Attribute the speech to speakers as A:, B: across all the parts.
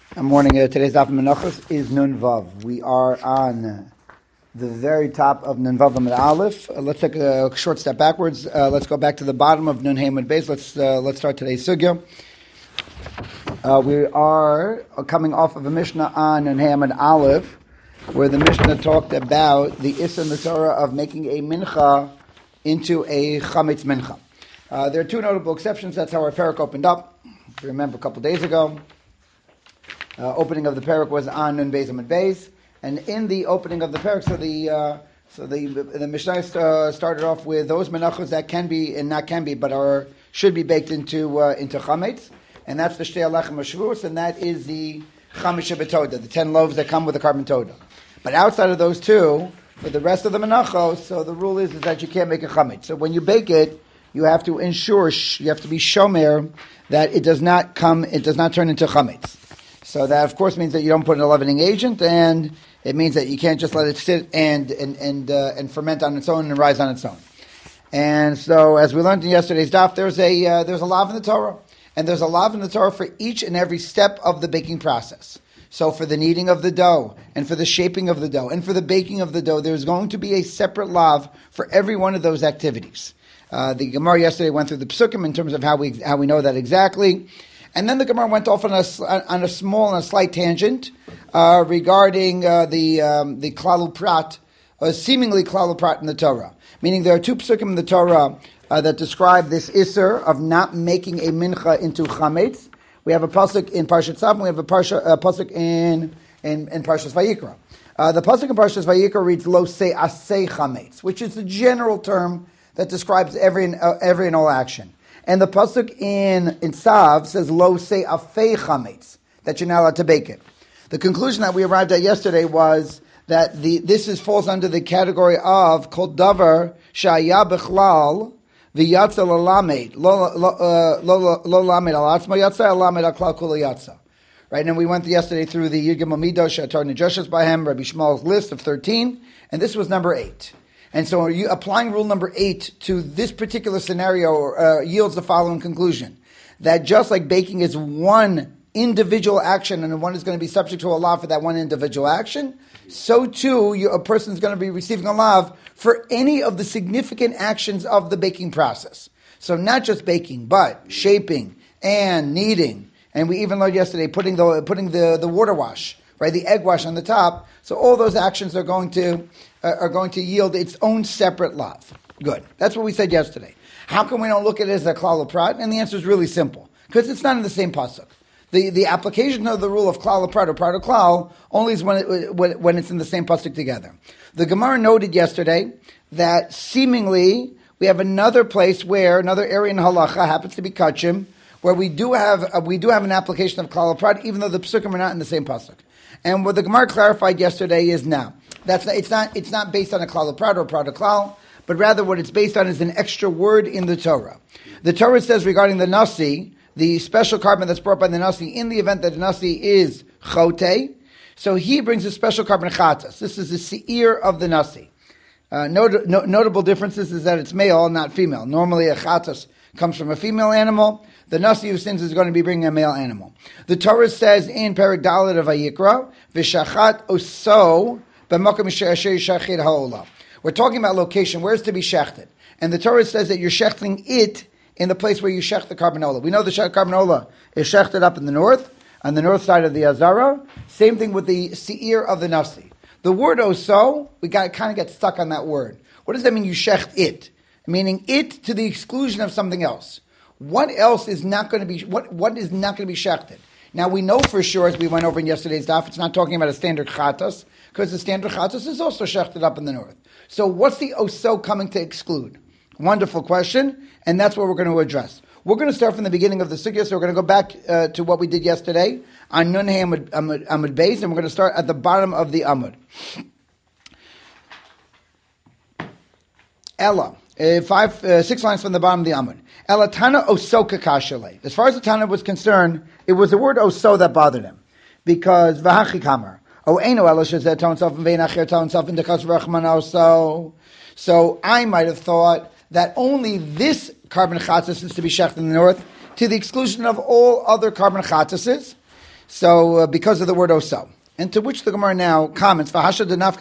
A: Good morning. Today's Daf Menachos is Nun Vav. We are on the very top of Nun Vav Amud Aleph. Let's take a short step backwards. Let's go back to the bottom of Nun Hey Amud Beis. Let's start today's sugya. We are coming off of a Mishnah on Nun Hey Amud Aleph, where the Mishnah talked about the Issa in the Torah of making a mincha into a chametz mincha. There are two notable exceptions. That's how our parak opened up. If you remember a couple days ago. Opening of the parak was on Nun Beis Amud Beis, and in the opening of the parak, the Mishnah started off with those menachos that can be and not can be, but should be baked into chametz, and that's the shtei alechem hashvus, and that is the chamish betoda, the 10 loaves that come with the carbon toda. But outside of those two, for the rest of the menachos, so the rule is that you can't make a chametz. So when you bake it, you have to ensure, you have to be shomer that it does not turn into chametz. So that, of course, means that you don't put an leavening agent, and it means that you can't just let it sit and ferment on its own and rise on its own. And so, as we learned in yesterday's daf, there's a lav in the Torah, and there's a lav in the Torah for each and every step of the baking process. So, for the kneading of the dough, and for the shaping of the dough, and for the baking of the dough, there's going to be a separate lav for every one of those activities. The Gemara yesterday went through the psukim in terms of how we know that exactly. And then the Gemara went off on a small and a slight tangent regarding the klal prat, seemingly klal prat in the Torah. Meaning there are two psukim in the Torah that describe this isser of not making a mincha into chametz. We have a pasuk in Parshat Tzav, and we have a pasuk in Parshas Vayikra. The pasuk in Parshas Vayikra reads lo se aseh chametz, which is the general term that describes every and all action. And the pasuk in Tzav says lo se afei chametz, that you're not allowed to bake it. The conclusion that we arrived at yesterday was that this falls under the category of kol davar shaya bechlal v'yatza lalamed lo lamed al atzma yatza lamed al klal kula yatza. Right, and we went yesterday through the Yud Gimel Midosh Atar Nejoshes Bahem Rabbi Shmuel's list of 13, and this was number 8. And so applying rule number 8 to this particular scenario yields the following conclusion. That just like baking is one individual action and one is going to be subject to a law for that one individual action, so too a person is going to be receiving a law for any of the significant actions of the baking process. So not just baking, but shaping and kneading. And we even learned yesterday putting the water wash, right, the egg wash on the top. So all those actions are going to yield its own separate lav. Good. That's what we said yesterday. How come we don't look at it as a klal prat? And the answer is really simple. Because it's not in the same pasuk. The application of the rule of klal prat or prat or klal only is when it's in the same pasuk together. The Gemara noted yesterday that seemingly we have another place where, another area in halacha happens to be kachim, where we do have an application of klal prat, even though the psukim are not in the same pasuk. And what the Gemara clarified yesterday is now it's not based on a klal prat or prat or klal, but rather what it's based on is an extra word in the Torah. The Torah says regarding the nasi, the special carbon that's brought by the nasi in the event that the nasi is chote, so he brings a special carbon chatas. This is the seir of the nasi. Notable differences is that it's male, not female. Normally a chatas comes from a female animal. The nasi who sins is going to be bringing a male animal. The Torah says in Perek Dalet of Vayikra, v'shachat oso b'makom asher yishachid ha'olam. We're talking about location. Where's to be shechted? And the Torah says that you're shechting it in the place where you shech the carbanola. We know the carbanola is shechted up in the north, on the north side of the Azara. Same thing with the seir of the nasi. The word oso, we kind of get stuck on that word. What does that mean? You shecht it, meaning it to the exclusion of something else. What else is not going to be, what is not going to be shechted? Now we know for sure, as we went over in yesterday's daf, it's not talking about a standard chatas, because the standard chatas is also shechted up in the north. So what's the oso coming to exclude? Wonderful question, and that's what we're going to address. We're going to start from the beginning of the sugya, so we're going to go back to what we did yesterday on Nun Hey Amud Beis, and we're going to start at the bottom of the Amud. Ella. 6 lines from the bottom of the Amud. Elatana oso kakashale. As far as the Tana was concerned, it was the word oso that bothered him. Because v'hachi kamar. O eno ela shezeh ton self and vein acher ton self in dekas rachman oso. So I might have thought that only this carbon chatzis is to be shecht in the north, to the exclusion of all other carbon chatzises. So because of the word oso. And to which the Gemara now comments, so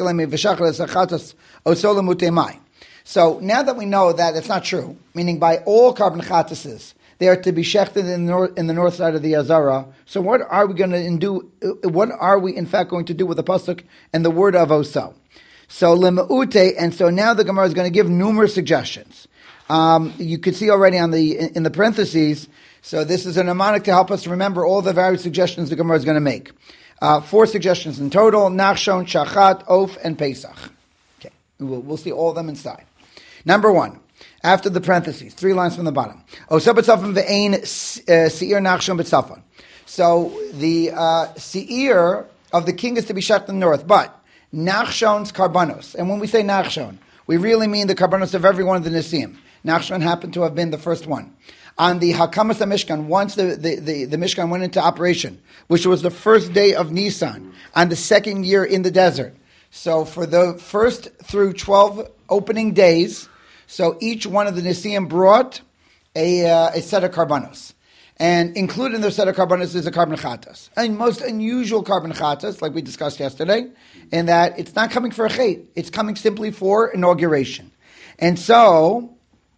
A: now that we know that it's not true, meaning by all carbon chatases, they are to be shechted in the north side of the Azara. So what are we going to do? What are we in fact going to do with the pasuk and the word of oso? So lemeute, and so now the Gemara is going to give numerous suggestions. You could see already in the parentheses. So this is a mnemonic to help us remember all the various suggestions the Gemara is going to make. 4 suggestions in total: Nachshon, Shachat, Of, and Pesach. Okay, we'll see all of them inside. Number 1, after the parentheses, 3 lines from the bottom. Osa b'tzafon ve'ein seir nachshon b'tzafon. So the seir of the king is to be shechted in the north, but Nachshon's karbanos. And when we say Nachshon, we really mean the karbanos of every one of the Nisim. Nachshon happened to have been the first one. On the Hakamas HaMishkan, once the Mishkan went into operation, which was the first day of Nisan, on the second year in the desert. So for the first through 12 opening days, so each one of the Nisim brought a set of karbanos. And included in the set of karbanos is a carbon chatas. And most unusual carbon chatas, like we discussed yesterday, in that it's not coming for a chet, it's coming simply for inauguration. And so,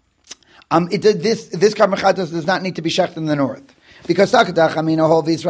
A: this carbon chatas does not need to be shechted in the north. Because because look, we know that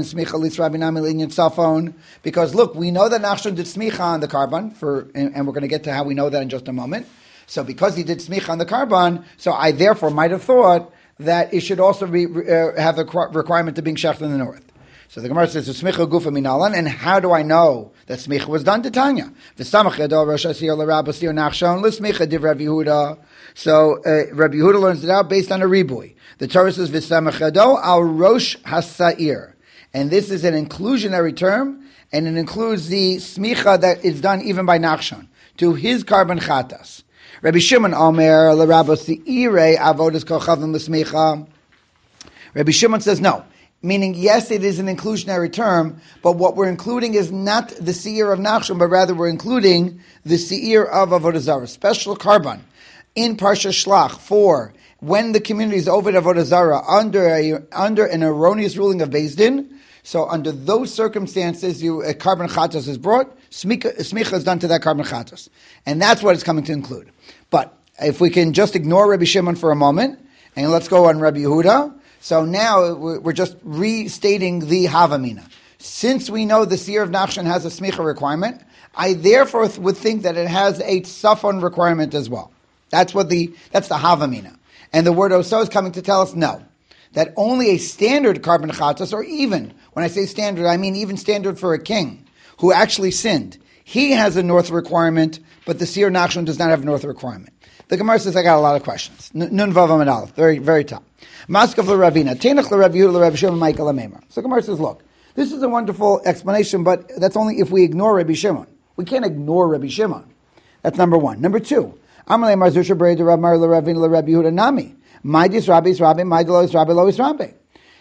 A: Nachshon did smicha on the carbon, and we're going to get to how we know that in just a moment. So because he did smicha on the carbon, so I therefore might have thought that it should also be have the requirement to being shechted in the north. So the Gemara says, "Smicha gufa minalan," and how do I know that smicha was done? To Tanya, v'samach yadol rosh hasir l'rabba sir nachshon l'smicha div Rabbi Yehuda. So Rabbi Yehuda learns it out based on a ribui. The Torah says, "V'samach yadol al rosh hasair," and this is an inclusionary term, and it includes the smicha that is done even by nachshon to his carbon chatas. Rabbi Shimon Omer l'rabba seirei avodas kochavim l'smicha. Rabbi Shimon says no. Meaning, yes, it is an inclusionary term, but what we're including is not the seir of Nachshon, but rather we're including the seir of Avodah Zarah, special carbon in Parsha Shlach for when the community is over Avodah Zarah under an erroneous ruling of Beis Din. So under those circumstances, a carbon chatas is brought, smicha is done to that carbon chatas. And that's what it's coming to include. But if we can just ignore Rabbi Shimon for a moment, and let's go on Rabbi Yehuda. So now we're just restating the Havamina. Since we know the seir of Nachshon has a smicha requirement, I therefore would think that it has a tzafon requirement as well. That's the Havamina. And the word oso is coming to tell us no. That only a standard carbon chatas, or even, when I say standard, I mean even standard for a king who actually sinned. He has a north requirement, but the seir Nachshon does not have a north requirement. The Gemara says, I got a lot of questions. Nun vav amid aleph, very, very top. Maskav l'Ravina, Tenach l'Rav Yehuda l'Rav Shimon Michael l'Meimer. So Gemara says, look, this is a wonderful explanation, but that's only if we ignore Rabbi Shimon. We can't ignore Rabbi Shimon. That's number 1. Number 2, Amalei Marzur Shabrei de Rav Mar l'Ravina l'Rav Yehuda Nami. Maidis Rabbi is Rabbi, Maidelos Rabbi lo is Rabbi.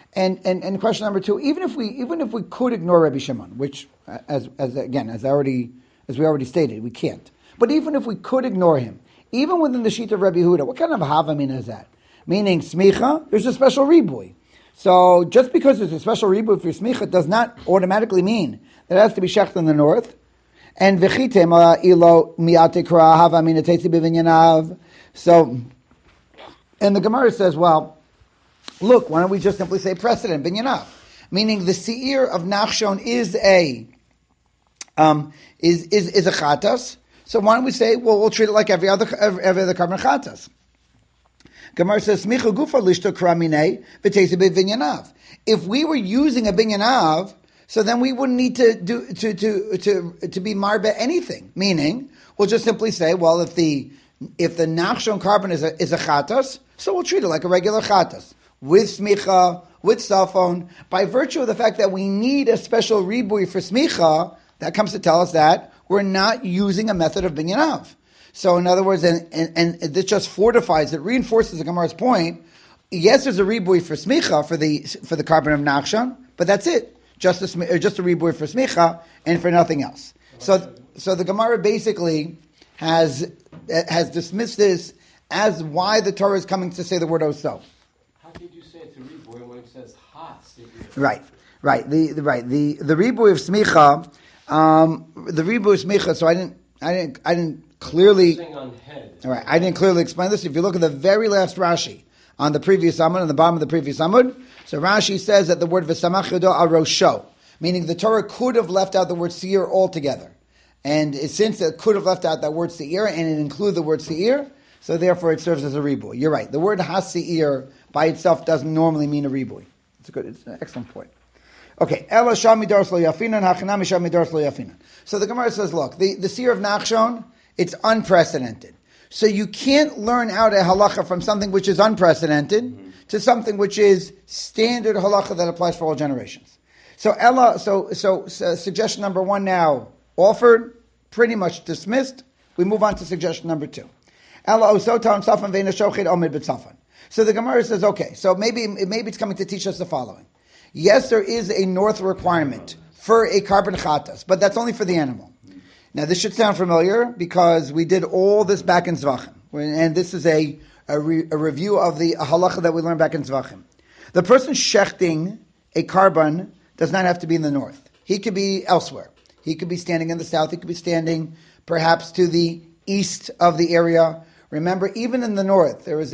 A: And question number 2, even if we could ignore Rabbi Shimon, which as we already stated, we can't. But even if we could ignore him, even within the sheet of Rabbi Yehuda, what kind of havamina is that? Meaning smicha, there's a special ribui. So just because there's a special ribui for smicha does not automatically mean that it has to be shechted in the north. And v'chitem ilo miate kra havamina teitzi b'vinyanav. So, and the Gemara says, well, look, why don't we just simply say precedent binyanav? Meaning the seir of Nachshon is a chatas. So why don't we say, well, we'll treat it like every other carbon chatas? Gemara says, "Smicha gufa lishto kramine v'teisi b'vinyanav." If we were using a binyanav, so then we wouldn't need to be marbe anything. Meaning, we'll just simply say, well, if the nachshon carbon is a chatas, so we'll treat it like a regular chatas with smicha, with safon. By virtue of the fact that we need a special ribui for smicha, that comes to tell us that we're not using a method of binyanav. So in other words, and this just fortifies, it reinforces the Gemara's point. Yes, there's a ribui for smicha for the carbon of Nachshon, but that's it. Just a ribui for smicha and for nothing else. So the Gemara basically has dismissed this as why the Torah is coming to say the word oso.
B: How could you say it's a ribui when it says has?
A: Right. Right. The ribu of smicha, the ribu of smicha. So I didn't clearly.
B: On head.
A: All right. I didn't clearly explain this. If you look at the very last Rashi on the previous Amud, on the bottom of the previous Amud, so Rashi says that the word v'samach yodo al rosho, meaning the Torah could have left out the word seir altogether, and since it could have left out that word seir and it included the word seir, so therefore it serves as a ribu. You're right. The word haseir by itself doesn't normally mean a ribu. It's an excellent point. Okay, Ela Sham Midars Lo Yafinan, Hachanami Sham Midars Lo Yafinan. So the Gemara says, look, the seer of Nachshon, it's unprecedented. So you can't learn out a halacha from something which is unprecedented to something which is standard halacha that applies for all generations. So Ela, so suggestion number one now offered, pretty much dismissed. We move on to suggestion number two. Ela Osotam Safan Veina Shochet Omid B'Tzafan. So the Gemara says, okay, so maybe it's coming to teach us the following. Yes, there is a north requirement for a carbon chatas, but that's only for the animal. Now, this should sound familiar because we did all this back in Zvachim, and this is a review of the halacha that we learned back in Zvachim. The person shechting a carbon does not have to be in the north. He could be elsewhere. He could be standing in the south. He could be standing perhaps to the east of the area. Remember, even in the north, there's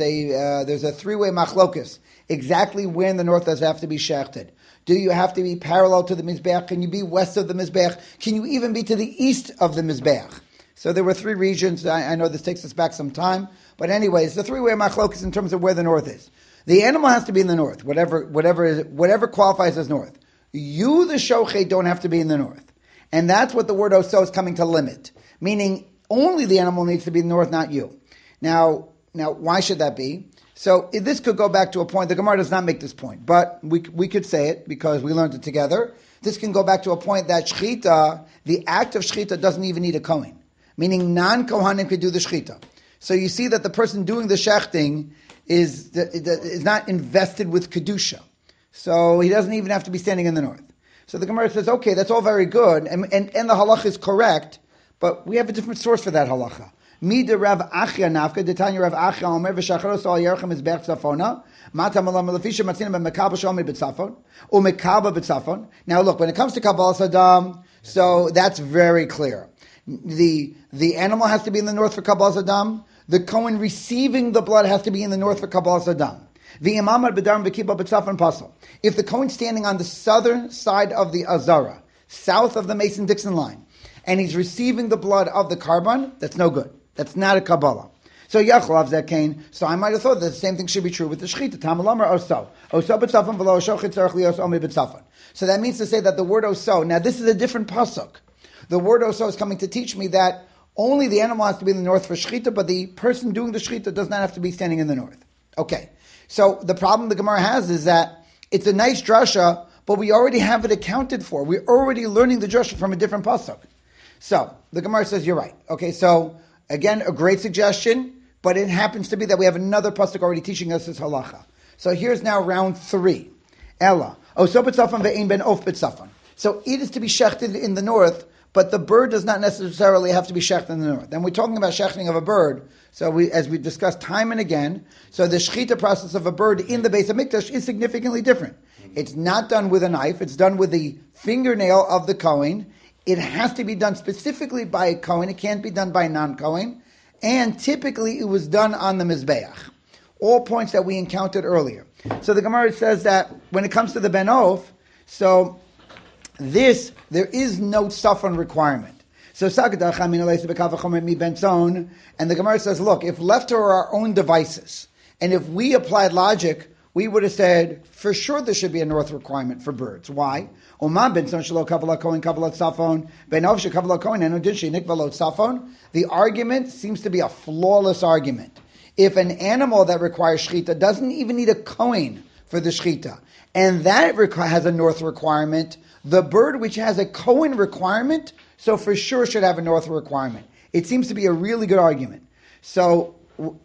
A: a three-way machlokus. Exactly where in the north does it have to be shechted? Do you have to be parallel to the Mizbeach? Can you be west of the Mizbeach? Can you even be to the east of the Mizbeach? So there were three regions. I know this takes us back some time. But anyways, the three-way machlokus in terms of where the north is. The animal has to be in the north, whatever qualifies as north. You, the shochet, don't have to be in the north. And that's what the word oso is coming to limit. Meaning, only the animal needs to be in the north, not you. Now, why should that be? So this could go back to a point. The Gemara does not make this point, but we could say it because we learned it together. This can go back to a point that shechita, the act of shechita, doesn't even need a kohen, meaning non-kohanim could do the shechita. So you see that the person doing the shechting is not invested with kedusha, so he doesn't even have to be standing in the north. So the Gemara says, okay, that's all very good, and the halacha is correct, but we have a different source for that halacha. Mida Rav Achia Nafka, Detanya Rav Achia Omer v'Shacharos Al Yerchem is Berch Tzafona. Mata Malam Lefisha Matzina B'Mekabel Shomid B'Tzafon U'Mekabel B'Tzafon. Now look, when it comes to Kabbalah Saddam, so that's very clear. The animal has to be in the north for Kabbalah Saddam. The Kohen receiving the blood has to be in the north for Kabbalah Saddam. The Imam B'Darim B'Kibbutz B'Tzafon Pasal. If the Kohen standing on the southern side of the Azara, south of the Mason-Dixon line, and he's receiving the blood of the carbon, that's no good. That's not a Kabbalah. So Yachlav Zekain. So I might have thought that the same thing should be true with the Shechita. Tamalamar Oso. Oso b'tzafon v'lo shochet tzarech lios omi b'tzafon. So that means to say that the word Oso, now this is a different pasuk. The word Oso is coming to teach me that only the animal has to be in the north for Shechita, but the person doing the Shechita does not have to be standing in the north. Okay. So the problem the Gemara has is that it's a nice drasha, but we already have it accounted for. We're already learning the drasha from a different pasuk. So the Gemara says, you're right. Okay, so again, a great suggestion, but it happens to be that we have another pasuk already teaching us this halacha. So here's now round 3. Ella. Oso b'tzafon ve'ein ben of b'tzafon. So it is to be shechted in the north, but the bird does not necessarily have to be shechted in the north. And we're talking about shechting of a bird, so as we discussed time and again, so the shechita process of a bird in the Beis HaMikdash is significantly different. It's not done with a knife, it's done with the fingernail of the Kohen. It has to be done specifically by a Kohen. It can't be done by a non-Kohen. And typically it was done on the Mizbeach. All points that we encountered earlier. So the Gemara says that when it comes to the Ben Of, so there is no Safon requirement. So and the Gemara says, look, if left to our own devices, and if we applied logic, we would have said, for sure there should be a north requirement for birds. Why? The argument seems to be a flawless argument. If an animal that requires shechita doesn't even need a kohen for the shechita, and that has a north requirement, the bird which has a kohen requirement, so for sure should have a north requirement. It seems to be a really good argument. So,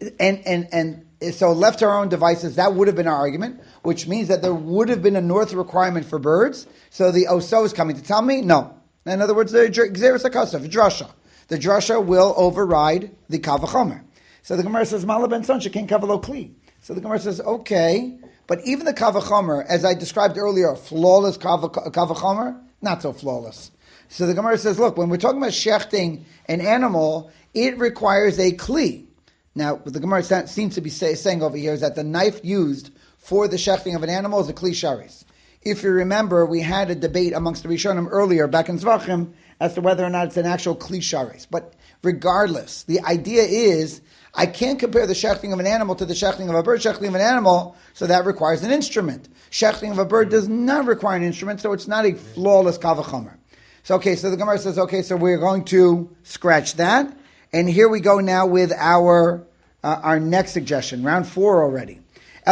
A: so left to our own devices, that would have been our argument, which means that there would have been a north requirement for birds. So the Oso is coming to tell me, no. In other words, the Gzeres HaKasav, drasha. The drasha will override the Kavachomer. So the Gemara says, Mala ben Son shekin kavalo kli. So the Gemara says, okay, but even the Kavachomer, as I described earlier, flawless Kavachomer, not so flawless. So the Gemara says, look, when we're talking about shechting an animal, it requires a kli. Now, what the Gemara seems to be saying over here is that the knife used for the shechting of an animal is a kli sharis. If you remember, we had a debate amongst the Rishonim earlier, back in Zvachim, as to whether or not it's an actual kli sharis. But regardless, the idea is, I can't compare the shechting of an animal to the shechting of a bird. Shechting of an animal, so that requires an instrument. Shechting of a bird does not require an instrument, so it's not a flawless kavachomer. So the Gemara says, okay, so we're going to scratch that. And here we go now with our next suggestion, round 4 already.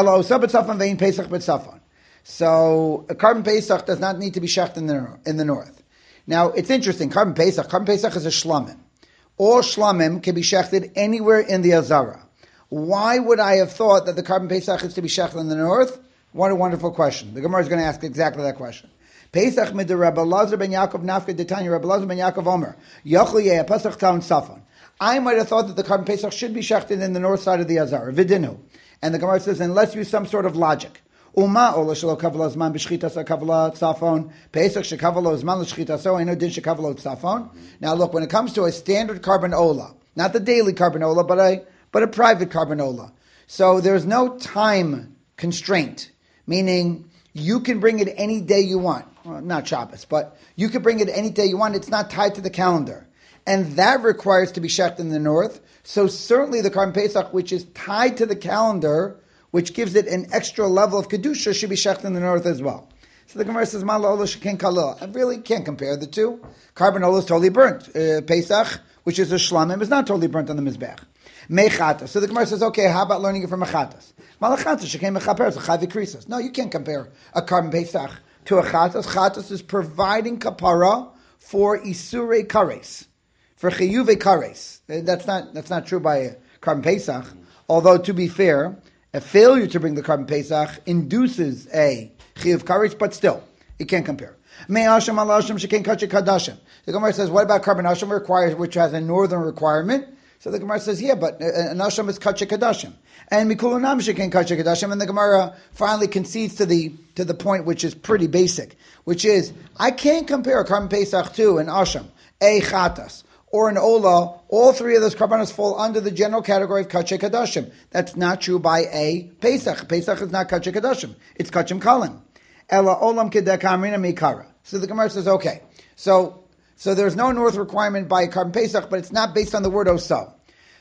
A: So a carbon pesach does not need to be shecht in the north. Now, it's interesting, carbon pesach is a shlamim. All shlamim can be shechted anywhere in the Azara. Why would I have thought that the carbon pesach is to be shechted in the north? What a wonderful question. The Gemara is going to ask exactly that question. Pesach mid Rabbi Lazar ben Yaakov nafka detanya Rabbi Lazar ben Yaakov Omer Yachli yeh Pesach town Safon. I might have thought that the carbon pesach should be shechted in the north side of the Azara. Vidinu. And the Gemara says, and let's use some sort of logic. Uma ola shelo kavala zman b'shchitas kavala tzafon pesach shekavalo zman l'shchitas eno din shekavalo tzafon. Now look, when it comes to a standard carbon ola, not the daily carbon ola, but a private carbon ola, so there's no time constraint, meaning you can bring it any day you want. Well, not Shabbos, but you can bring it any day you want. It's not tied to the calendar, and that requires to be shecht in the north. So certainly the carbon pesach, which is tied to the calendar, which gives it an extra level of kedusha, should be shecht in the north as well. So the Gemara says, "Mala ola sheken kalil." I really can't compare the two. Carbon ola is totally burnt. Pesach, which is a shlamim, is not totally burnt on the mizbech. Mechatas. So the Gemara says, okay, how about learning it from mechatas? Malachatas sheken mechaper chavi krisas. No, you can't compare a carbon pesach to a chatas. Chatas is providing kapara for isurei kares, for chiyuve kares. That's not true by a carbon pesach. Although to be fair, a failure to bring the carbon pesach induces a chiyuv kares, but still, you can't compare. Me'asham alasham sheken kachik kadashim. The Gemara says, what about carbon asham which has a northern requirement? So the Gemara says, yeah, but an asham is kachik kadashim, and mikulanam sheken kachik kadashim. And the Gemara finally concedes to the point which is pretty basic, which is I can't compare a carbon pesach to an asham, a chatas, or an ola. All three of those karbanos fall under the general category of kachik kadashim. That's not true by a pesach. Pesach is not kachik kadashim; it's kachim kalim. Ela olam kedekamrina mikara. So the Gemara says, okay, so there's no north requirement by carbon pesach, but it's not based on the word oso.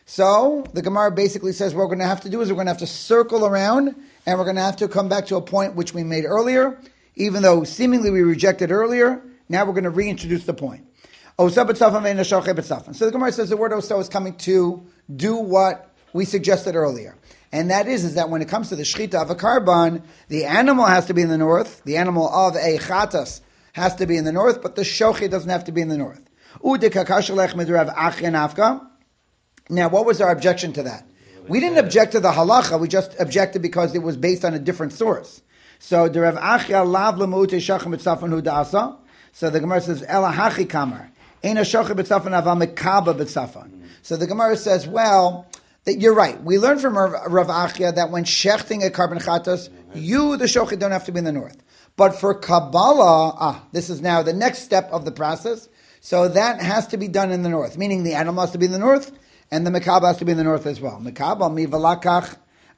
A: So the Gemara basically says what we're going to have to do is we're going to have to circle around, and we're going to have to come back to a point which we made earlier, even though seemingly we rejected earlier. Now we're going to reintroduce the point. Osa b'tzafan ve'ena shocheh b'tzafan. So the Gemara says the word oso is coming to do what we suggested earlier. And that is that when it comes to the shechita of a carbon, the animal has to be in the north, the animal of a chatas has to be in the north, but the shochet doesn't have to be in the north. Now, what was our objection to that? We didn't object to the halacha, we just objected because it was based on a different source. So the Rav Achia lav l'mu'ute shachem b'tzafan hu da'asa. So the Gemara says, Ela hachi kamar, ein ha-shochet b'tzafan ava mekaba b'tzafan. So the Gemara says, well, that you're right. We learned from Rav Achia that when shechting a carbon chatas, you, the shochet, don't have to be in the north. But for Kabbalah, this is now the next step of the process. So that has to be done in the north, meaning the animal has to be in the north, and the mekaba has to be in the north as well. Mekaba mi lakach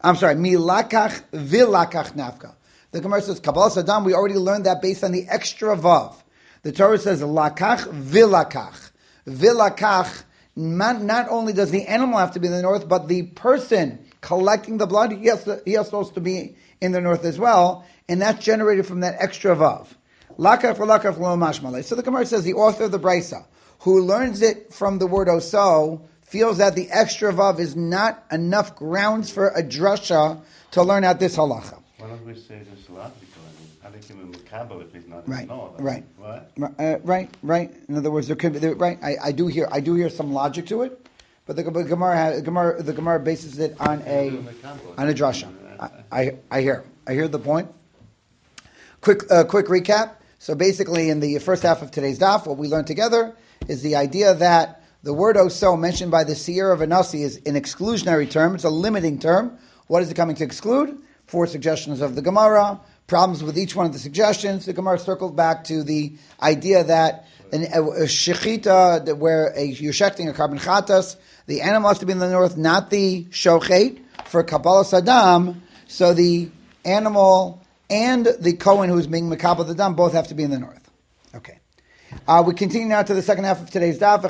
A: vilakach nafka. The Gemara says Kabbalah Saddam. We already learned that based on the extra vav. The Torah says lakach vilakach. Vilakach. Not only does the animal have to be in the north, but the person collecting the blood, he has to be in the north as well, and that's generated from that extra vav. Lakach v'lakach lo mashmalei. So the Gemara says the author of the Brisa, who learns it from the word oso, feels that the extra vav is not enough grounds for a drasha to learn out this halacha.
B: Why don't we say this logically? I think him in Makaba if he's not
A: right,
B: in the north.
A: Right,
B: What?
A: right. In other words, there could be right. I do hear some logic to it, but the Gemara bases it on a drasha. I hear the point. Quick recap. So basically, in the first half of today's daf, what we learned together is the idea that the word oso mentioned by the Seir of Anasi is an exclusionary term. It's a limiting term. What is it coming to exclude? 4 suggestions of the Gemara, problems with each one of the suggestions. The Gemara circled back to the idea that a shechita, where you're shechting a carbon chatas, the animal has to be in the north, not the shochet. For Kabbalah Saddam, so the animal and the Kohen who's being Mekabel the Dam both have to be in the north. Okay. We continue now to the second half of today's daf.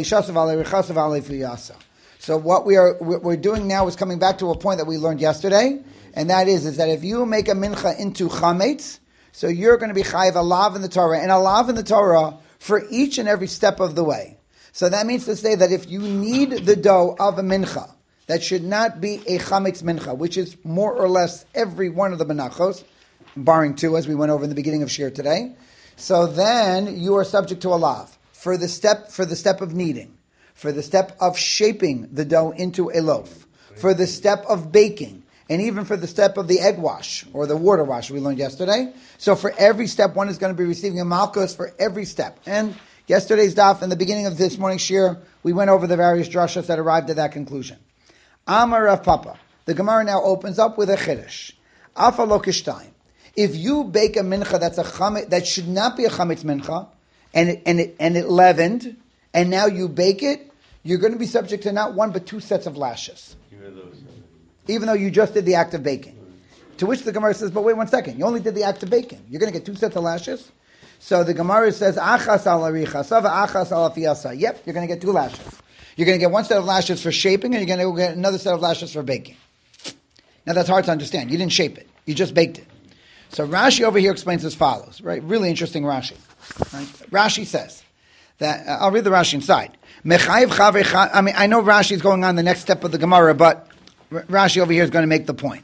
A: So what we're doing now is coming back to a point that we learned yesterday, and that is that if you make a mincha into chametz, so you're going to be chayiv a lav in the Torah, and a lav in the Torah for each and every step of the way. So that means to say that if you need the dough of a mincha, that should not be a chametz mincha, which is more or less every one of the menachos, barring 2, as we went over in the beginning of Shir today. So then you are subject to a lav for the step of kneading, for the step of shaping the dough into a loaf, for the step of baking, and even for the step of the egg wash or the water wash we learned yesterday. So for every step, one is going to be receiving a malchus for every step. And yesterday's daf, in the beginning of this morning's shir, we went over the various drashas that arrived at that conclusion. Amar Rav Papa. The Gemara now opens up with a chiddush. Afa lo kishtayim. If you bake a mincha that's a chametz, that should not be a chametz mincha, and it leavened, and now you bake it, you're going to be subject to not 1 but 2 sets of lashes. Even though you just did the act of baking. To which the Gemara says, but wait 1 second, you only did the act of baking. You're going to get 2 sets of lashes? So the Gemara says, achas al arichasa achas al afiyasa. Yep, you're going to get 2 lashes. You're going to get 1 set of lashes for shaping, and you're going to get another set of lashes for baking. Now that's hard to understand. You didn't shape it. You just baked it. So Rashi over here explains as follows, right? Really interesting Rashi. Right? Rashi says that, I'll read the Rashi inside. I know Rashi is going on the next step of the Gemara, but Rashi over here is going to make the point.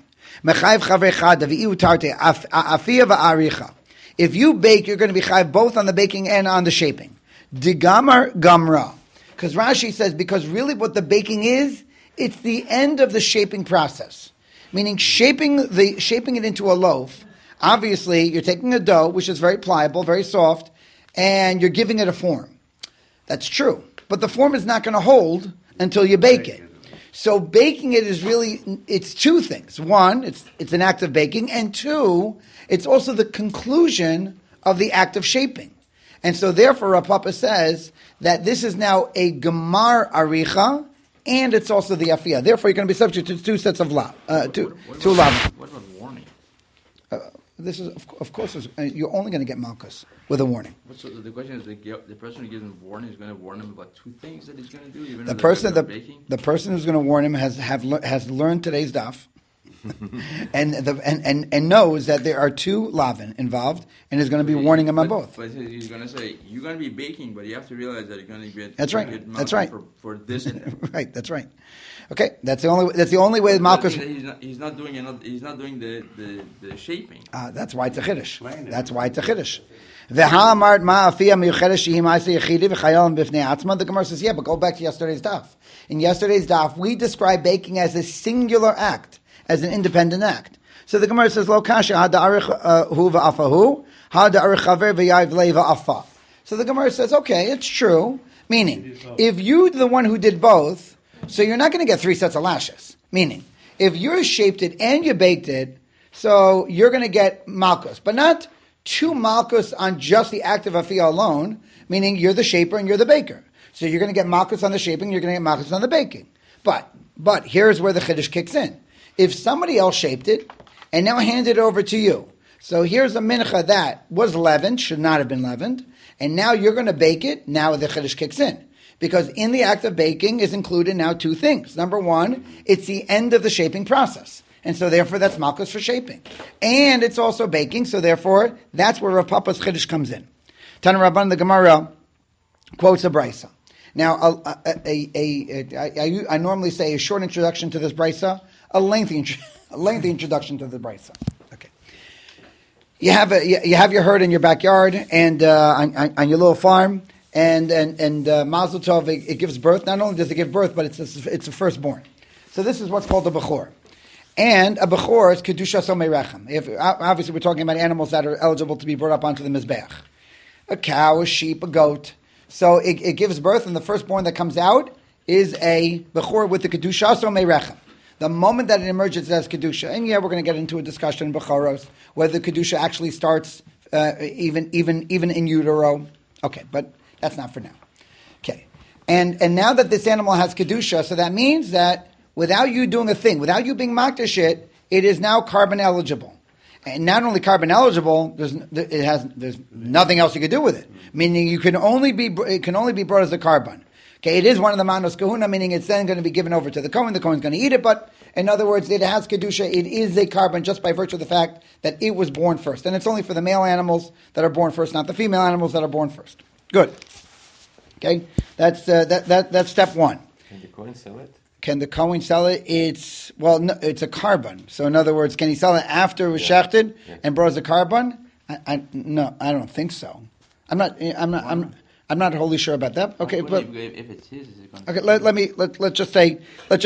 A: If you bake, you're going to be chayiv both on the baking and on the shaping. Digamar gamra. Because Rashi says, because really what the baking is, it's the end of the shaping process. Meaning shaping it into a loaf. Obviously, you're taking a dough, which is very pliable, very soft, and you're giving it a form. That's true. But the form is not going to hold until you bake it. So baking it is really, it's 2 things. 1, it's an act of baking, and 2, it's also the conclusion of the act of shaping. And so therefore, Rav Papa says that this is now a gemar aricha, and it's also the afiyah. Therefore, you're going to be subject to 2 sets of lav. Two lav.
C: What about warning?
A: This is, of course, you're only going to get malchus with a warning.
C: So the question is, the person who gives him warning is going to warn him about 2 things that he's going to do. Even
A: The person who's going to warn him has learned today's daf, and knows that there are 2 lavin involved, and is going to be warning him on both.
C: But he's going to say, you're going to be baking, but you have to realize that you're going to get.
A: That's right. That's right.
C: For this and that.
A: Right. That's right. Okay. That's the only way malchus.
C: He's not doing the shaping.
A: That's why it's a chiddush.
B: Explain it.
A: That's why it's a chiddush. The Gemara says, yeah, but go back to yesterday's daf. In yesterday's daf, we describe baking as a singular act, as an independent act. So the Gemara says, Lo kasha ha da'arich hu va'afahu, ha da'arich chaver v'yayiv le va'afa. So the Gemara says, okay, it's true. Meaning, if you're the one who did both, so you're not going to get 3 sets of lashes. Meaning, if you shaped it and you baked it, so you're going to get malchus, but not 2 malchus on just the act of afiyah alone, meaning you're the shaper and you're the baker. So you're going to get malchus on the shaping, you're going to get malchus on the baking. But here's where the chiddush kicks in. If somebody else shaped it and now handed it over to you, so here's a mincha that was leavened, should not have been leavened, and now you're going to bake it, now the chiddush kicks in. Because in the act of baking is included now 2 things. Number 1, it's the end of the shaping process. And so therefore that's malchus for shaping. And it's also baking, so therefore that's where Rav Papa's chiddush comes in. Tana Rabban, the Gemara quotes a brisa. Now, I normally say a short introduction to this brisa, a lengthy introduction to the brisa. Okay. You have your herd in your backyard and on your little farm, and Mazel Tov, it gives birth. Not only does it give birth, but it's a firstborn. So this is what's called a bechor. And a bechor is kedusha somei rechem. Obviously, we're talking about animals that are eligible to be brought up onto the mizbeach. A cow, a sheep, a goat. So it gives birth, and the firstborn that comes out is a bechor with the kedusha somei rechem. The moment that it emerges as Kedusha, and yeah, we're going to get into a discussion in Bechoros, whether Kedusha actually starts even in utero. Okay, but that's not for now. Okay. And now that this animal has Kedusha, so that means that without you doing a thing, without you being makdash it, it is now carbon eligible. And not only carbon eligible, there's nothing else you can do with it. Meaning it can only be brought as a carbon. Okay, it is one of the manos kahuna, meaning it's then going to be given over to the Kohen. The Kohen's going to eat it, but in other words, it has kedusha. It is a carbon just by virtue of the fact that it was born first, and it's only for the male animals that are born first, not the female animals that are born first. Good. Okay, that's step one.
D: Can the Kohen sell it?
A: Can the Kohen sell it? It's a carbon. So in other words, can he sell it after it was shechted and brought as a carbon? No, I don't think so. I'm not wholly sure about that. Okay, but
C: if it's his, is it going
A: okay, let's just say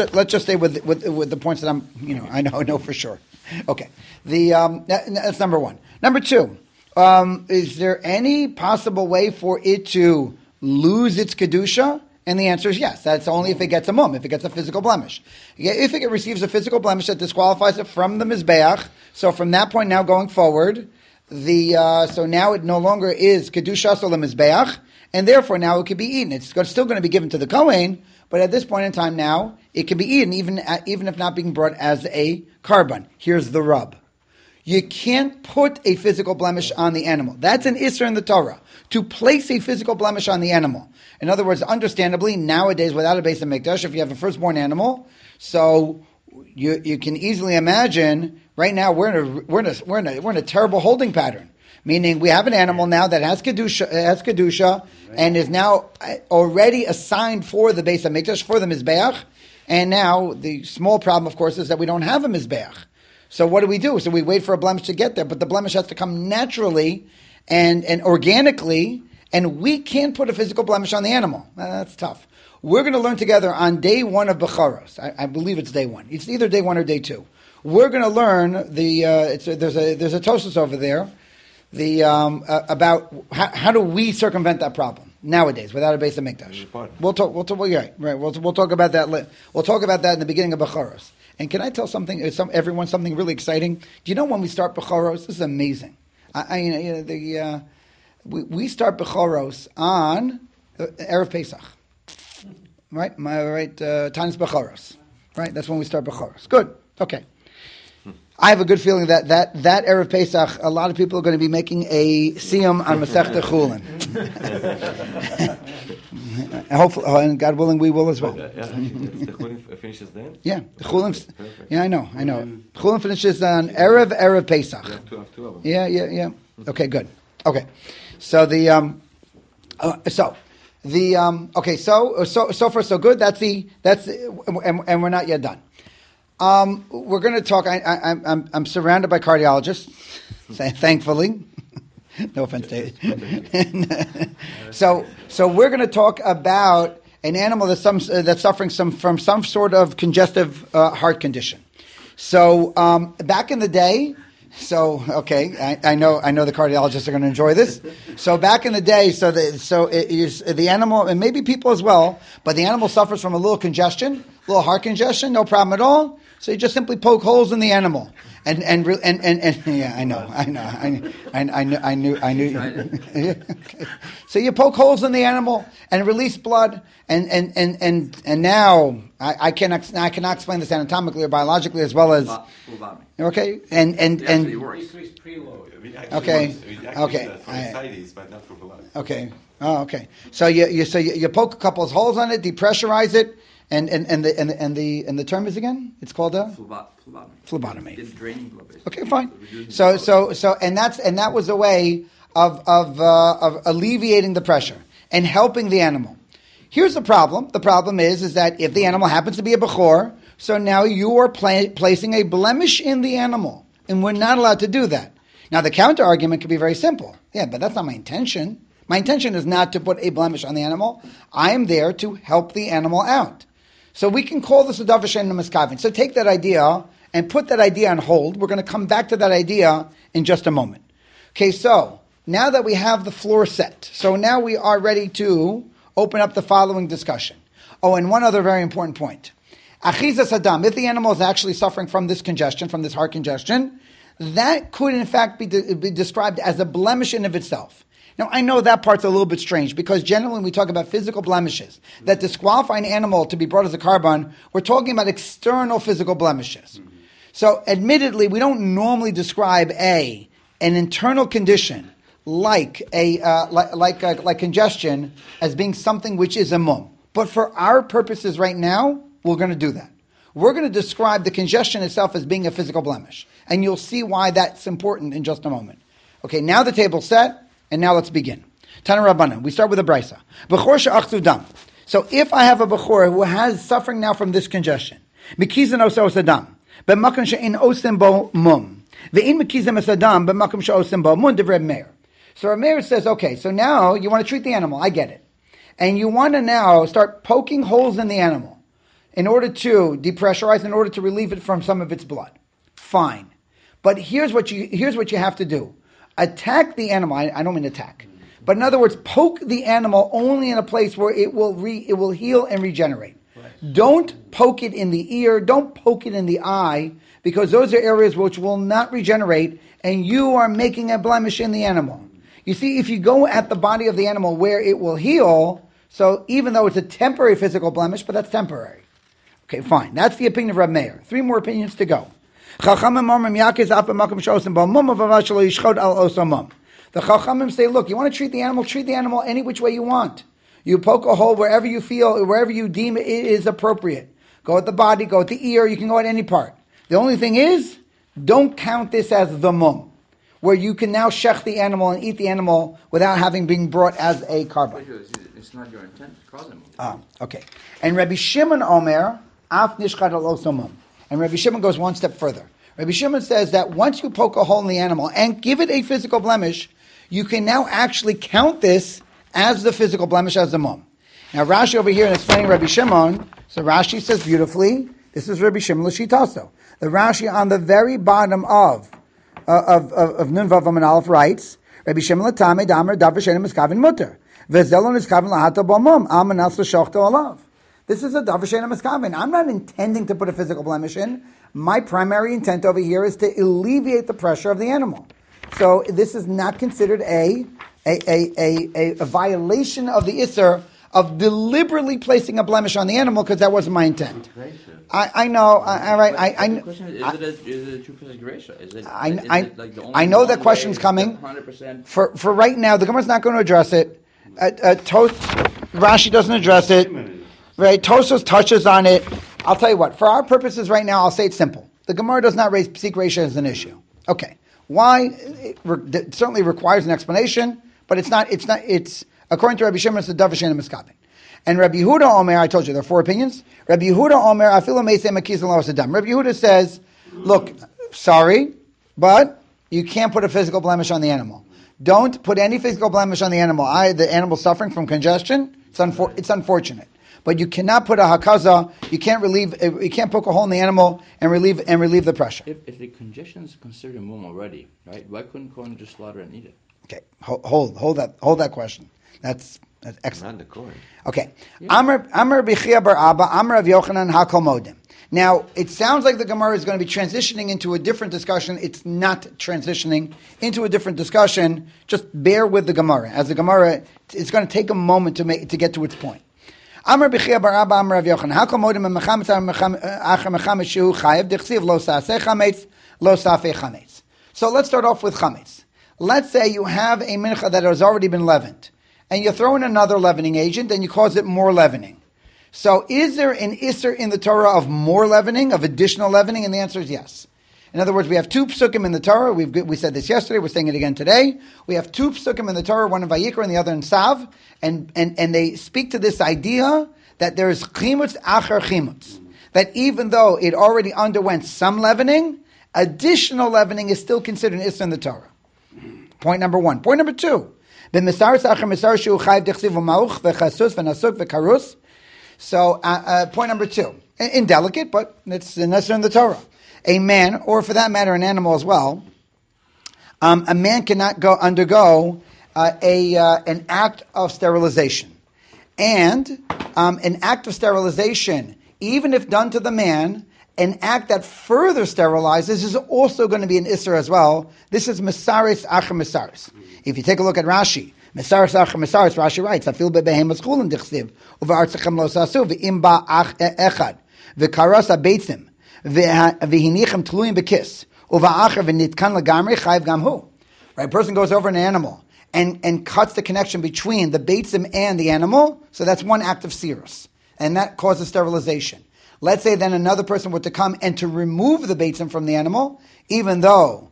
A: with the points that I know for sure. Okay, that's number one. Number two, is there any possible way for it to lose its kedusha? And the answer is yes. That's only if it gets a mum, if it gets a physical blemish. If it receives a physical blemish that disqualifies it from the mizbeach, so from that point now going forward, so now it no longer is kedusha so the mizbeach, and therefore now it can be eaten. It's still going to be given to the Kohen, but at this point in time now, it can be eaten even if not being brought as a carbon. Here's the rub. You can't put a physical blemish on the animal. That's an isser in the Torah, to place a physical blemish on the animal. In other words, understandably, nowadays, without a base of mikdash, if you have a firstborn animal, so you can easily imagine, right now we're in a terrible holding pattern. Meaning we have an animal now that has kedusha and is now already assigned for the base of mikdash, for the mizbeach, and now the small problem, of course, is that we don't have a mizbeach. So what do? So we wait for a blemish to get there, but the blemish has to come naturally and organically, and we can't put a physical blemish on the animal. That's tough. We're going to learn together on day one of Bechoros. I believe it's day one. It's either day one or day two. We're going to learn there's a Tosfos over there. About how do we circumvent that problem nowadays without a base of mikdash? We'll talk. We'll talk about that. We'll talk about that in the beginning of Bechoros. And can I tell everyone something really exciting? Do you know when we start Bechoros? This is amazing. We start Bechoros on Erev Pesach, right? Tanis Bechoros, right? That's when we start Bechoros. Good. Okay. I have a good feeling that Erev Pesach, a lot of people are going to be making a siyum on Masechta Chulin. Hopefully, and God willing, we will as well.
D: The Chulin finishes then?
A: Yeah, the Chulin. Yeah, I know. Chulin finishes on Erev Pesach.
D: Two of them.
A: Yeah. Okay, good. Okay, so so far so good. And we're not yet done. We're going to talk. I'm surrounded by cardiologists, thankfully. No offense, David. So we're going to talk about an animal that's suffering from some sort of congestive heart condition. So back in the day. So okay, I know the cardiologists are going to enjoy this. So back in the day, the animal, and maybe people as well, but the animal suffers from a little heart congestion, no problem at all. So you just simply poke holes in the animal, and yeah, I knew. Okay. So you poke holes in the animal and release blood, and now I cannot explain this anatomically or biologically as well as okay, and okay.
D: But not for blood.
A: Okay. Oh, okay. So you poke a couple of holes on it, depressurize it, and the term is again? It's called a phlebotomy.
C: It's draining blood.
A: Okay, fine. So that was a way of alleviating the pressure and helping the animal. Here's the problem. The problem is that if the animal happens to be a bechor, so now you are placing a blemish in the animal, and we're not allowed to do that. Now the counter argument could be very simple. Yeah, but that's not my intention. My intention is not to put a blemish on the animal. I am there to help the animal out. So we can call this a davar she'eino miskavin. So take that idea and put that idea on hold. We're going to come back to that idea in just a moment. Okay, so now that we have the floor set, so now we are ready to open up the following discussion. Oh, and one other very important point. Achizas Adam, if the animal is actually suffering from this congestion, from this heart congestion, that could in fact be described as a blemish in of itself. Now, I know that part's a little bit strange because generally when we talk about physical blemishes that disqualify an animal to be brought as a carbon, we're talking about external physical blemishes. So, admittedly, we don't normally describe an internal condition like congestion as being something which is a mum. But for our purposes right now, we're going to do that. We're going to describe the congestion itself as being a physical blemish, and you'll see why that's important in just a moment. Okay, now the table's set. And now let's begin. Tana Rabbanan. We start with a brisa. Bechor she'achzu dam. So if I have a bechor who has suffering now from this congestion, mikizan osa osadam, b'makom she'in osim bo mum, ve'in mikizan osadam, b'makom she'osim bo mum, divrei Meir. So Reb Meir says, okay, so now you want to treat the animal. I get it. And you want to now start poking holes in the animal in order to depressurize, in order to relieve it from some of its blood. Fine. But here's what you have to do. Attack the animal. I don't mean attack, but in other words, poke the animal only in a place where it will heal and regenerate. Right. Don't poke it in the ear. Don't poke it in the eye, because those are areas which will not regenerate, and you are making a blemish in the animal. You see, if you go at the body of the animal where it will heal, so even though it's a temporary physical blemish, but that's temporary. Okay, fine. That's the opinion of Reb Meir. 3 more opinions to go. The Chachamim say, look, you want to treat the animal any which way you want. You poke a hole wherever you feel, wherever you deem it is appropriate. Go at the body, go at the ear, you can go at any part. The only thing is, don't count this as the mum, where you can now shech the animal and eat the animal without having been brought as a carbon.
C: It's not your intent to cause them.
A: Okay. And Rabbi Shimon Omer, af nishchad al oso mum. And Rabbi Shimon goes one step further. Rabbi Shimon says that once you poke a hole in the animal and give it a physical blemish, you can now actually count this as the physical blemish, as the mum. Now Rashi over here in explaining Rabbi Shimon, so Rashi says beautifully, this is Rabbi Shimon L'Shitaso. The Rashi on the very bottom of Nun Vav Amud Aleph writes, Rabbi Shimon L'Tamei Damer Davar She'eino Miskavin Mutter V'Zelo Niskavin Lahata Bo Mum Al Manas L'Shochto Alav. This is a davar she'eino miskavin. I'm not intending to put a physical blemish in. My primary intent over here is to alleviate the pressure of the animal. So this is not considered a violation of the Isser of deliberately placing a blemish on the animal, because that wasn't my intent. I know. All right.
C: The question is it a true Geresha? Is it like the only
A: I know that question's coming.
C: 100%.
A: For right now, the Gemara's not going to address it. Rashi doesn't address it. Right, Tosos touches on it. I'll tell you what, for our purposes right now, I'll say it's simple. The Gemara does not raise psik reisha as an issue. Okay. Why? It certainly requires an explanation, but it's according to Rabbi Shimon, it's the davar she'eino miskavin. And Rabbi Yehuda Omer, I told you, there are 4 opinions. Rabbi Yehuda Omer, afilu meisei makizan lo asadam. Rabbi Yehuda says, look, sorry, but you can't put a physical blemish on the animal. Don't put any physical blemish on the animal. The animal suffering from congestion, it's unfortunate. But you cannot put a hakaza. You can't poke a hole in the animal and relieve the pressure.
C: If the congestion is considered a mum already, right? Why couldn't Kohen just slaughter and eat it?
A: Okay, hold that question. That's excellent.
D: Not the Kohen.
A: Okay, Amar B'chia bar Abba, Amar Rav Yochanan Hakol Modim. Now it sounds like the Gemara is going to be transitioning into a different discussion. It's not transitioning into a different discussion. Just bear with the Gemara. As the Gemara, it's going to take a moment to get to its point. Amar B'chia bar Abba, Amar Rav Yochanan Hakol Modim Mechametz Acher Mechametz Shehu Chayev D'chsiv Lo Saseh Chametz Lo Safeh Chametz. So let's start off with chametz. Let's say you have a mincha that has already been leavened, and you throw in another leavening agent, and you cause it more leavening. So is there an isser in the Torah of more leavening, of additional leavening? And the answer is yes. In other words, we have 2 psukim in the Torah. We said this yesterday. We're saying it again today. We have 2 psukim in the Torah, one in Vayikra and the other in Sav, and they speak to this idea that there is chimutz acher chimutz. That even though it already underwent some leavening, additional leavening is still considered an isser in the Torah. Point number 1. Point number 2. So, point number 2. Indelicate, but it's an isser in the Torah. A man, or for that matter, an animal as well, a man cannot undergo an act of sterilization. And an act of sterilization even if done to the man, an act that further sterilizes is also going to be an Isser as well. This is Mesaris Acher Mesaris. If you take a look at Rashi, Mesaris Acher Mesaris, Rashi writes, Afil bebehemas chulin dichsiv, uvartzechem lo sasu, ve'im ba ach echad, ve'karas ha-beitzim, ve'hinichem tluyim bekis, uva'acher ve'nitkan lagamri chayv gamhu. Right, a person goes over an animal and cuts the connection between the beitzim and the animal, so that's one act of sirus, and that causes sterilization. Let's say then another person were to come and to remove the beitzim from the animal, even though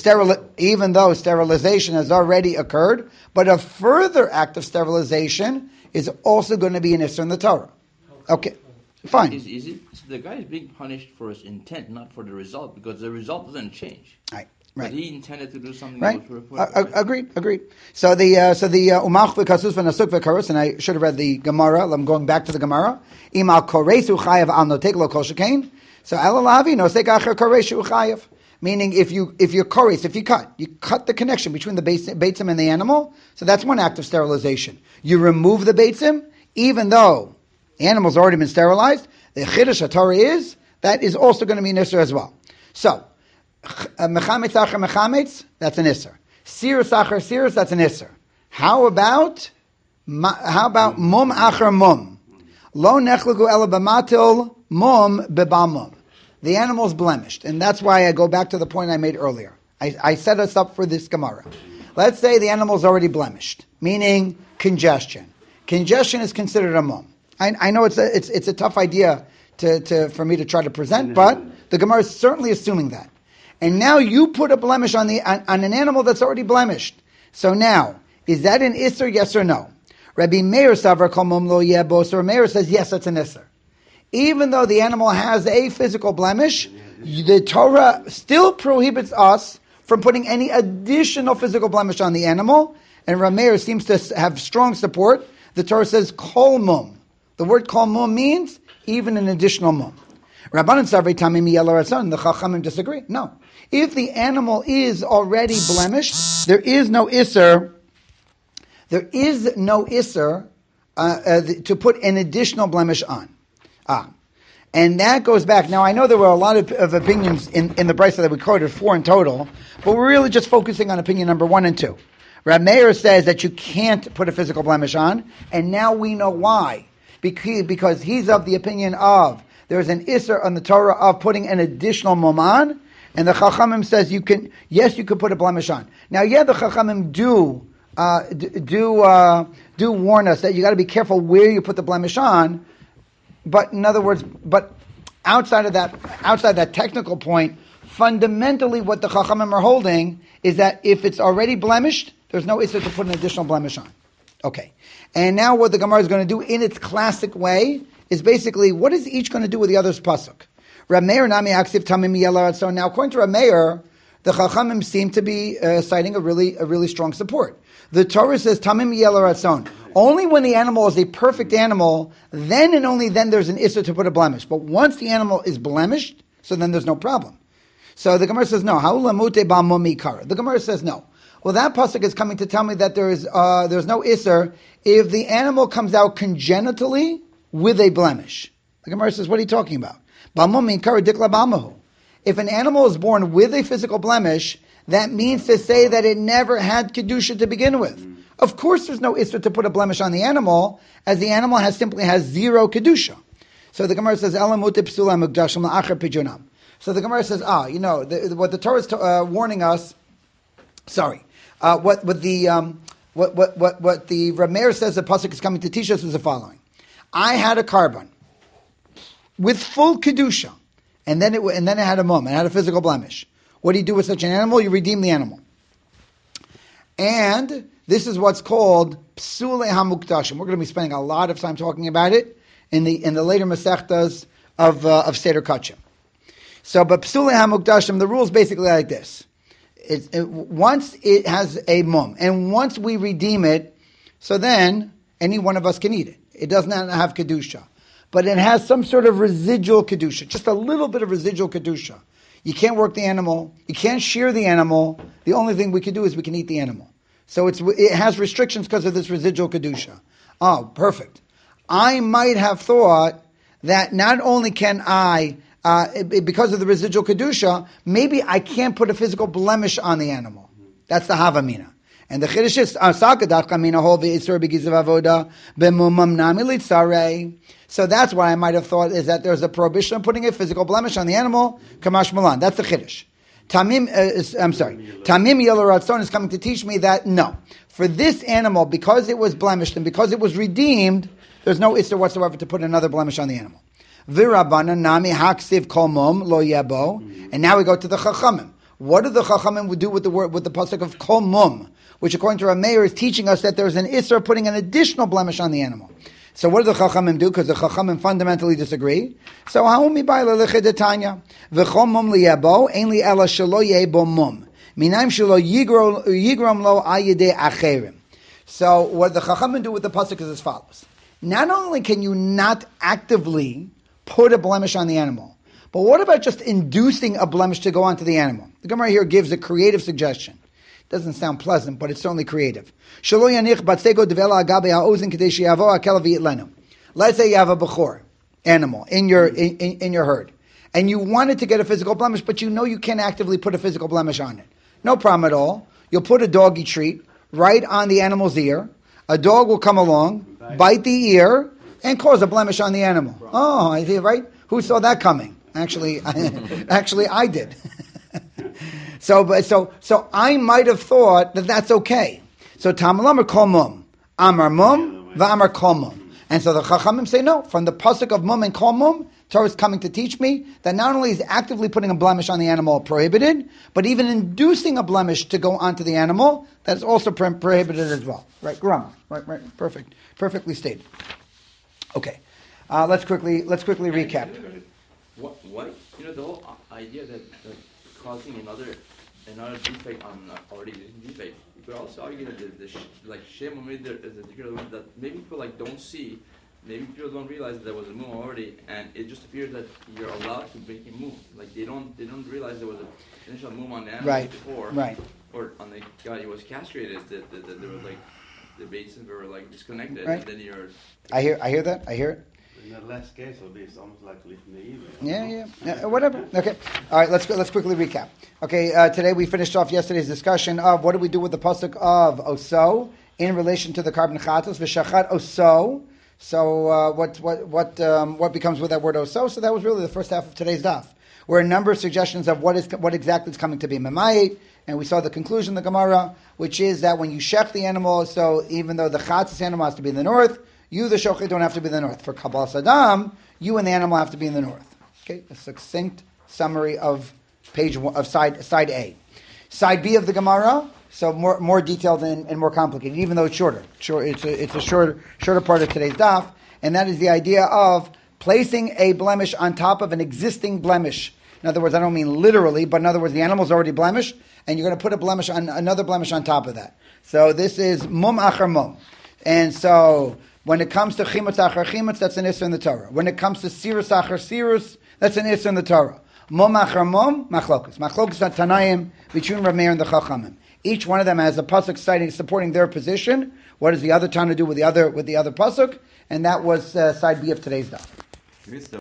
A: sterilization has already occurred, but a further act of sterilization is also going to be an Isser in the Torah. Okay, fine.
C: Is it the guy is being punished for his intent, not for the result, because the result doesn't change.
A: Right.
C: But he intended to do something
A: right.
C: else.
A: Agreed. So the umach v'kasus v'nasuk v'karus, and I should have read the Gemara. I'm going back to the Gemara. Imal koresu chayav al notek lo kol shekain. So elalavi nosek acher koresu chayav. Meaning, if you kores, if you cut the connection between the beitzim and the animal. So that's one act of sterilization. You remove the beitzim, even though the animal's already been sterilized. The chiddush HaTorah is that is also going to be an isser as well. So. Mechametz acher mechametz, that's an isser. Sirus acher sirus, that's an isser. How about mum acher mum? Lo nechlugu ela b'matil mum b'bal mum. The animal's blemished, and that's why I go back to the point I made earlier. I set us up for this Gemara. Let's say the animal's already blemished, meaning congestion. Congestion is considered a mum. I know it's a tough idea for me to try to present, but the Gemara is certainly assuming that. And now you put a blemish on an animal that's already blemished. So now, is that an isser, yes or no? Rabbi Meir Savar Kol Mum Lo Yebos, or Meir says, yes, it's an isser. Even though the animal has a physical blemish, the Torah still prohibits us from putting any additional physical blemish on the animal. And Rabbi Meir seems to have strong support. The Torah says Kol Mum. The word Kol Mum means even an additional mum. Rabbanan Sarvei Tamim Yellow Ratzon, the Chachamim disagree. No. If the animal is already blemished, there is no isser. There is no isser to put an additional blemish on. And that goes back. Now, I know there were a lot of opinions in the brisa that we quoted, 4 in total, but we're really just focusing on opinion number 1 and 2. Rab Meir says that you can't put a physical blemish on, and now we know why. Because he's of the opinion of there's an isser on the Torah of putting an additional mum on, and the Chachamim says you can put a blemish on. Now, the Chachamim do warn us that you got to be careful where you put the blemish on. But in other words, outside that technical point, fundamentally what the Chachamim are holding is that if it's already blemished, there's no isser to put an additional blemish on. Okay, and now what the Gemara is going to do in its classic way is basically, what is each going to do with the other's pasuk? Rab Meir nami aksiv tamim yela. So now, according to Rab Meir, the Chachamim seem to be citing a really strong support. The Torah says tamim yela ratzon. Only when the animal is a perfect animal, then and only then there's an issur to put a blemish. But once the animal is blemished, so then there's no problem. So the Gemara says no. Haulamute ba mumi kara. The Gemara says no. Well, that pasuk is coming to tell me that there's no issur if the animal comes out congenitally with a blemish. The Gemara says, what are you talking about? If an animal is born with a physical blemish, that means to say that it never had kedusha to begin with. Of course, there's no issur to put a blemish on the animal, as the animal simply has zero kedusha. So the Gemara says, So the Gemara says, what the Torah is warning us. Sorry, what the Rab Meir says the pasuk is coming to teach us is the following: I had a carbon with full kedusha, and then it had a mum, and had a physical blemish. What do you do with such an animal? You redeem the animal, and this is what's called psule hamuktashim. We're going to be spending a lot of time talking about it in the later masechtas of Seder Kachim. So, but psule hamuktashim, the rule is basically like this. Once it has a mum, and once we redeem it, so then any one of us can eat it. It does not have kedusha, but it has some sort of residual kedusha, just a little bit of residual kedusha. You can't work the animal, you can't shear the animal. The only thing we can do is we can eat the animal. So it has restrictions because of this residual kedusha. Oh, perfect. I might have thought that not only can I, because of the residual kedusha, maybe I can't put a physical blemish on the animal. That's the havamina. And the chiddush is so that's why I might have thought is that there's a prohibition of putting a physical blemish on the animal. Kamash malan. That's the chiddush. Tamim Yelaratzon is coming to teach me that no, for this animal, because it was blemished and because it was redeemed, there's no issur whatsoever to put another blemish on the animal. Virabana nami haksiv kol mum lo yebo. And now we go to the chachamim. What do the chachamim do with the word, with the pasuk of kol mum, which according to Rameir is teaching us that there's an issur putting an additional blemish on the animal. So what do the chachamim do? Because the chachamim fundamentally disagree. So haumi ba'ila l'chidetanya v'chol mum liyabo ein li ela shelo yebo mum minaim shelo yigrom lo ayidei acherim. So what the chachamim do with the pasuk is as follows: not only can you not actively put a blemish on the animal, but what about just inducing a blemish to go onto the animal? The Gemara here gives a creative suggestion. Doesn't sound pleasant, but it's certainly creative. Let's say you have a bechor animal in your herd, and you wanted to get a physical blemish, but you know you can't actively put a physical blemish on it. No problem at all. You'll put a doggy treat right on the animal's ear. A dog will come along, bite the ear, and cause a blemish on the animal. Oh, I see, right? Who saw that coming? Actually, I did. So I might have thought that that's okay. So Tamalamar kol mum, Amar mum, v'amar kol mum. And so the Chachamim say no. From the pasuk of mum and kol mum, Torah is coming to teach me that not only is actively putting a blemish on the animal prohibited, but even inducing a blemish to go onto the animal, that's also prohibited as well. Right, grammar. Right, perfect. Perfectly stated. Okay. Let's quickly recap.
C: What the whole idea that causing another defect on already existing defect. You could also argue that the Shem made there is a particular one that maybe people don't see. Maybe people don't realize that there was a move already, and it just appears that you're allowed to make a move. Like they don't realize there was an initial move on the animal before, or on the guy who was castrated. That there was the bases were disconnected, and then you're.
A: I hear that. I hear it.
B: In that last case, it's almost like lifting the evil.
A: Yeah, whatever. Okay, all right. Let's quickly recap. Okay, today we finished off yesterday's discussion of what do we do with the pasuk of oso in relation to the carbon chatos v'shachat oso. So what becomes with that word oso? So that was really the first half of today's daf, where a number of suggestions of what exactly is coming to be memayit, and we saw the conclusion of the Gemara, which is that when you shech the animal, so even though the chatzis animal has to be in the north, you, the shochet, don't have to be in the north. For Kabbalah Saddam, you and the animal have to be in the north. Okay, a succinct summary of page one, of side A. Side B of the Gemara, so more detailed and more complicated, even though it's shorter. It's a shorter part of today's daf, and that is the idea of placing a blemish on top of an existing blemish. In other words, I don't mean literally, but in other words, the animal's already blemished, and you're going to put another blemish on top of that. So this is mum achar mum. And so when it comes to chimutz achar chimutz, that's an issur in the Torah. When it comes to sirus achar sirus, that's an issur in the Torah. Mum achar mum, machlokas. Machlokas are Tanaim between Rameir and the Chachamim. Each one of them has a pasuk supporting their position. What does the other Tana do with the other pasuk? And that was side B of today's daf.